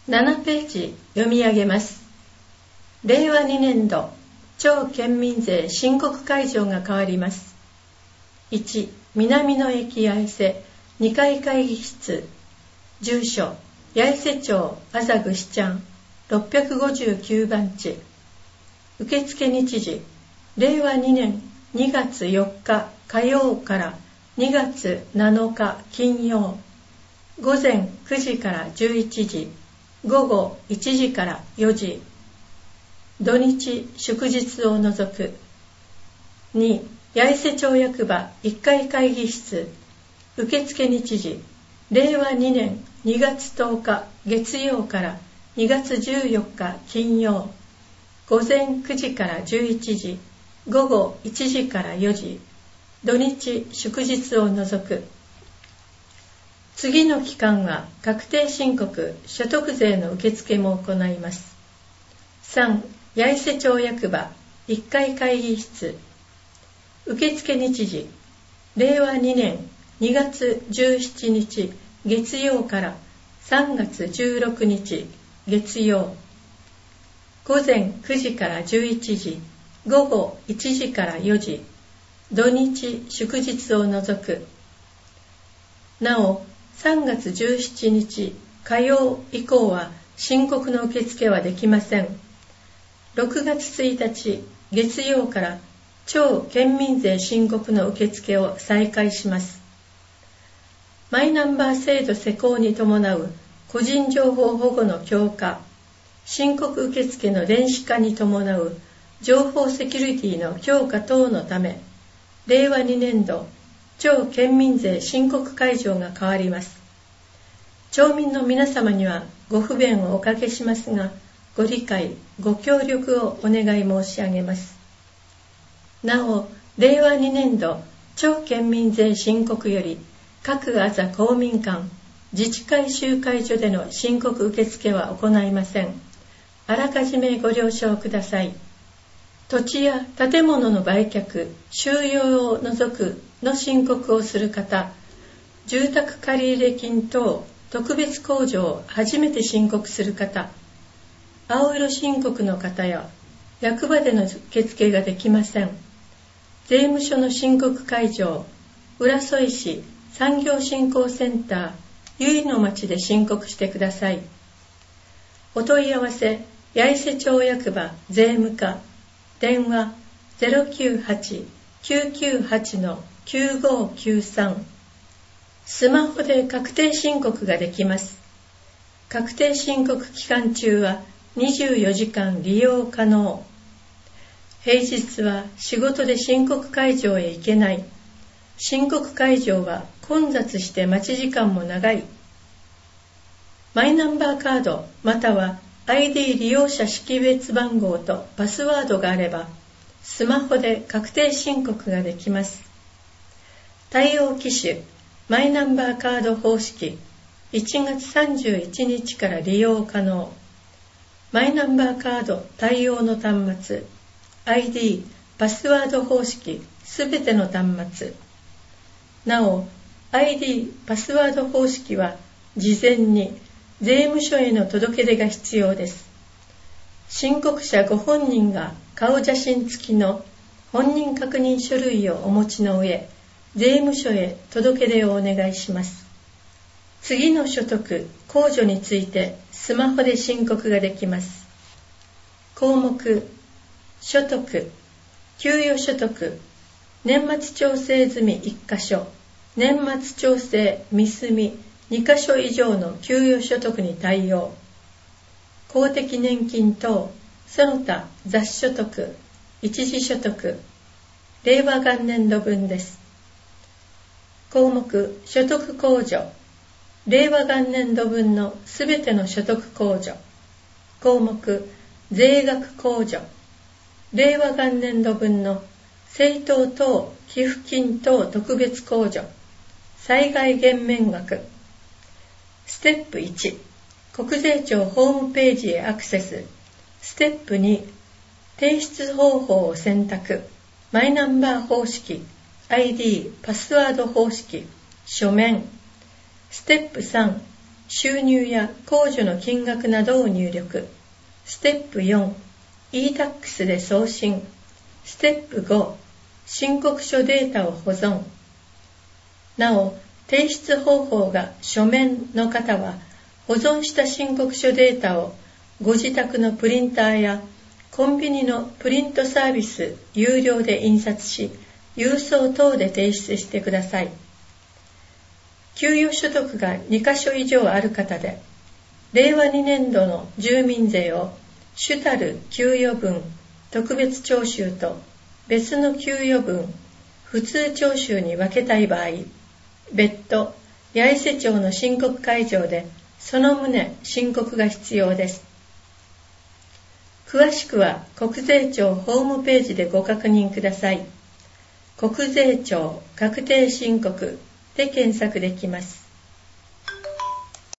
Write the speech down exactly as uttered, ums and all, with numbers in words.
ななページ読み上げます。れいわにねんど町県民税申告会場が変わります。いち、南の駅八重瀬にかい会議室、住所八重瀬町麻具支町ろっぴゃくごじゅうきゅうばん地。受付日時れいわにねんにがつよっか火曜からにがつなのか金曜、午前くじからじゅういちじ、午後いちじからよじ、土日祝日を除く。に、八重瀬町役場いっかい会議室、受付日時れいわにねんにがつとおか月曜からにがつじゅうよっか金曜、午前くじからじゅういちじ、午後いちじからよじ、土日祝日を除く。次の期間は確定申告所得税の受付も行います。さん、八重瀬町役場いっかい会議室、受付日時れいわにねんにがつじゅうしちにち月曜からさんがつじゅうろくにち月曜、午前くじからじゅういちじ、午後いちじからよじ、土日祝日を除く。なお、さんがつじゅうしちにち火曜以降は申告の受付はできません。ろくがつついたち月曜から町県民税申告の受付を再開します。マイナンバー制度施行に伴う個人情報保護の強化、申告受付の電子化に伴う情報セキュリティの強化等のため、れいわにねんど町県民税申告会場が変わります。町民の皆様にはご不便をおかけしますが、ご理解、ご協力をお願い申し上げます。なお、れいわにねんど町県民税申告より各あざ公民館、自治会集会所での申告受付は行いません。あらかじめご了承ください。土地や建物の売却、収用を除くの申告をする方、住宅借入金等特別控除を初めて申告する方、青色申告の方や役場での受付ができません。税務署の申告会場、浦添市産業振興センター由比の町で申告してください。お問い合わせ、八重瀬町役場税務課、電話 ゼロきゅうはち きゅうきゅうはち きゅうごきゅうさん。スマホで確定申告ができます。確定申告期間中はにじゅうよじかん利用可能。平日は仕事で申告会場へ行けない。申告会場は混雑して待ち時間も長い。マイナンバーカードまたは アイディー 利用者識別番号とパスワードがあれば、スマホで確定申告ができます。対応機種、マイナンバーカード方式、いちがつさんじゅういちにちから利用可能。マイナンバーカード対応の端末、アイディー、パスワード方式すべての端末。なお、アイディー、パスワード方式は事前に税務署への届け出が必要です。申告者ご本人が顔写真付きの本人確認書類をお持ちの上、税務署へ届け出をお願いします。次の所得、控除についてスマホで申告ができます。項目、所得、給与所得、年末調整済みいっかしょ、年末調整未済みにかしょ以上の給与所得に対応。公的年金等、その他雑所得、一時所得、令和元年度分です。項目、所得控除、令和元年度分のすべての所得控除。項目、税額控除、令和元年度分の政党等寄付金等特別控除、災害減免額。ステップいち、国税庁ホームページへアクセス。ステップに、提出方法を選択。マイナンバー方式、アイディー、パスワード方式、書面。ステップさん、 収入や控除の金額などを入力。ステップよん、イータックス で送信。ステップご、申告書データを保存。なお、提出方法が書面の方は、保存した申告書データをご自宅のプリンターやコンビニのプリントサービス有料で印刷し、郵送等で提出してください。給与所得がにかしょ以上ある方で、れいわにねんどの住民税を主たる給与分、特別徴収と別の給与分、普通徴収に分けたい場合、別途八重瀬町の申告会場でその旨申告が必要です。詳しくは国税庁ホームページでご確認ください。国税庁確定申告で検索できます。